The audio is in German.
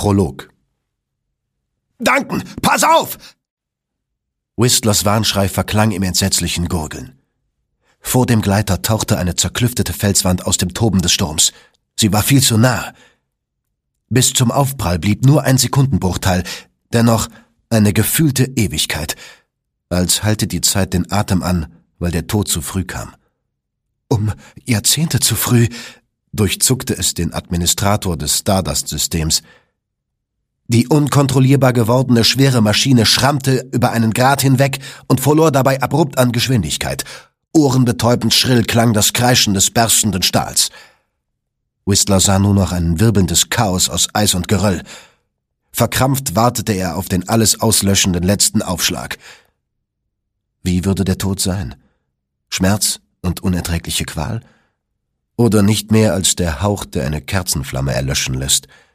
Prolog. »Duncan, pass auf!« Whistlers Warnschrei verklang im entsetzlichen Gurgeln. Vor dem Gleiter tauchte eine zerklüftete Felswand aus dem Toben des Sturms. Sie war viel zu nah. Bis zum Aufprall blieb nur ein Sekundenbruchteil, dennoch eine gefühlte Ewigkeit, als halte die Zeit den Atem an, weil der Tod zu früh kam. Jahrzehnte zu früh, durchzuckte es den Administrator des Stardust-Systems. Die unkontrollierbar gewordene schwere Maschine schrammte über einen Grat hinweg und verlor dabei abrupt an Geschwindigkeit. Ohrenbetäubend schrill klang das Kreischen des berstenden Stahls. Whistler sah nur noch ein wirbelndes Chaos aus Eis und Geröll. Verkrampft wartete er auf den alles auslöschenden letzten Aufschlag. Wie würde der Tod sein? Schmerz und unerträgliche Qual? Oder nicht mehr als der Hauch, der eine Kerzenflamme erlöschen lässt?